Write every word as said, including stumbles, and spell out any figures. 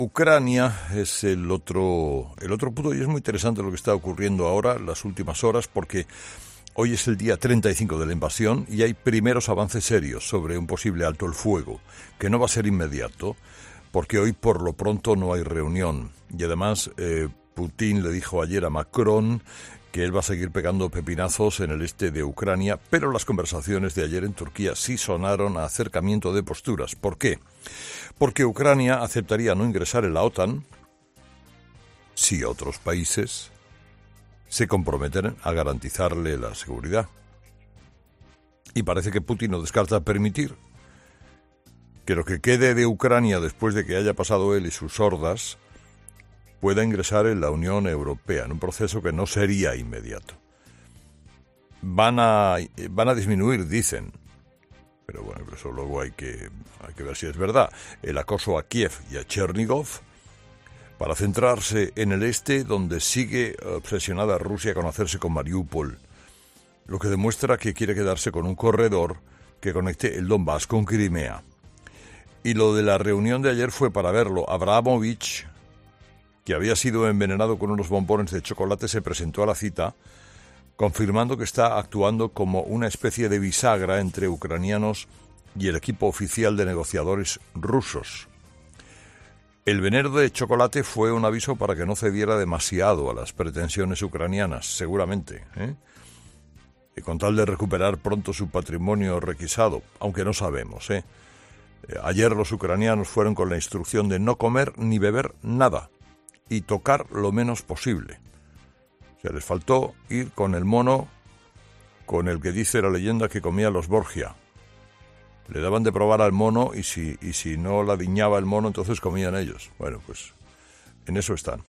Ucrania es el otro, el otro punto, y es muy interesante lo que está ocurriendo ahora, las últimas horas, porque hoy es el día treinta y cinco de la invasión y hay primeros avances serios sobre un posible alto el fuego, que no va a ser inmediato, porque hoy por lo pronto no hay reunión. Y además eh, Putin le dijo ayer a Macron que él va a seguir pegando pepinazos en el este de Ucrania, pero las conversaciones de ayer en Turquía sí sonaron a acercamiento de posturas. ¿Por qué? Porque Ucrania aceptaría no ingresar en la OTAN si otros países se comprometen a garantizarle la seguridad. Y parece que Putin no descarta permitir que lo que quede de Ucrania después de que haya pasado él y sus hordas pueda ingresar en la Unión Europea, en un proceso que no sería inmediato. Van a, van a disminuir, dicen, pero bueno, eso luego hay que, hay que ver si es verdad, el acoso a Kiev y a Chernigov, para centrarse en el este, donde sigue obsesionada Rusia con hacerse con Mariupol, lo que demuestra que quiere quedarse con un corredor que conecte el Donbass con Crimea. Y lo de la reunión de ayer fue para verlo. Abramovich, que había sido envenenado con unos bombones de chocolate, se presentó a la cita, confirmando que está actuando como una especie de bisagra entre ucranianos y el equipo oficial de negociadores rusos. El veneno de chocolate fue un aviso para que no cediera demasiado a las pretensiones ucranianas, seguramente, ¿eh? Y con tal de recuperar pronto su patrimonio requisado, aunque no sabemos, ¿eh? Ayer los ucranianos fueron con la instrucción de no comer ni beber nada y tocar lo menos posible. O sea, les faltó ir con el mono con el que dice la leyenda que comía los Borgia. Le daban de probar al mono y si, y si no la diñaba el mono, entonces comían ellos. Bueno, pues en eso están.